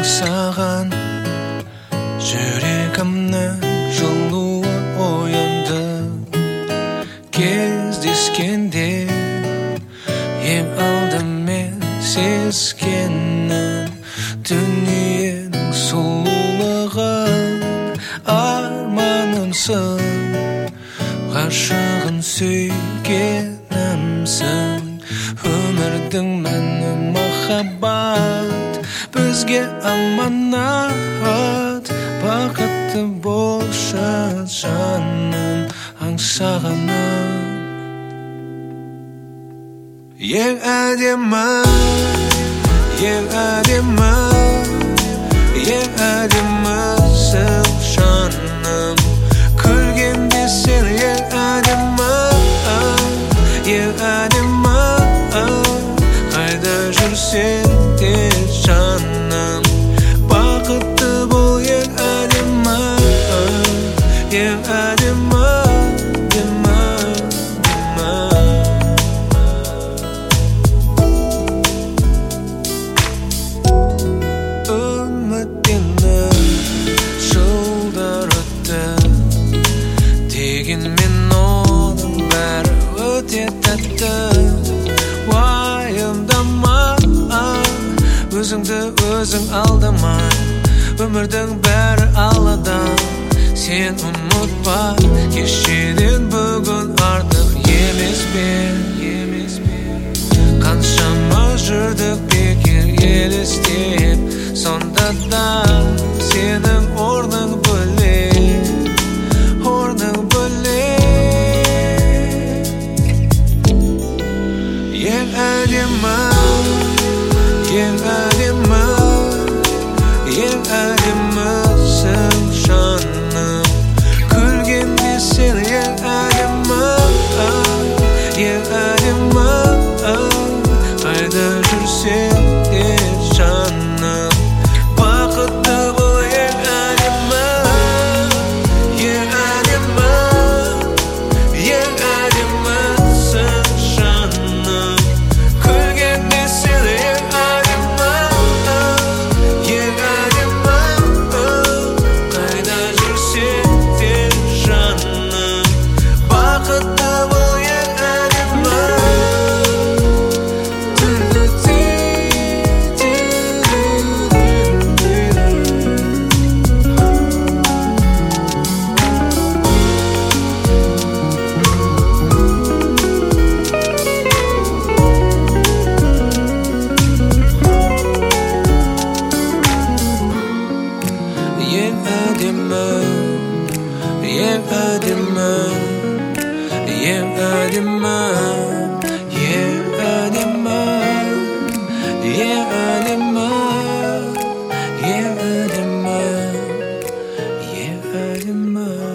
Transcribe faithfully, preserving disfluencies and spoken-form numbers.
аңсаған жүрегімнің жылуы оянды. Кездескенде ең алдымен сезгенім дүниенің сұлулығын, арманымсың, ғашығын сүйгенімсің. Өмірдің мәні махаббат, бізге аманат. Бақытты болшы жаным аңсағаным. Ең әдемі, ең әдемі, ең әдемісің жаным. Күлгенде сен ең әдемі, ең әдемі. Қайда жүрсең де жаным, бақытты бол ең әдемі, ең әдемі. Дегенмен оның бәрі өте тәтті. Уайымдама, өзіңді өзің алдама. Өмірдің бәрі алладан, сен ұмытпа. Кешеден бүгін артық емес пе? Қаншама жүрдік бекер елестеп, сонда да сенің орның бөлек, орның бөлек. Ең әдемі, ең әдемі, ең әдемісің жаным. Күлгенде сен ең әдемі, ең әдемі. Қайда жүрсең де жаным, бақытты бол ең әдемі, ең әдемі, ең әдемісің жаным. Күлгенде сен ең әдемі, ең әдемі. Қайда жүрсең де жаным, бақытты бол ең әдемі. Ең әдемі, ең әдемі, ең әдемі, ең әдемі, ең әдемі, ең әдемі, ең әдемі.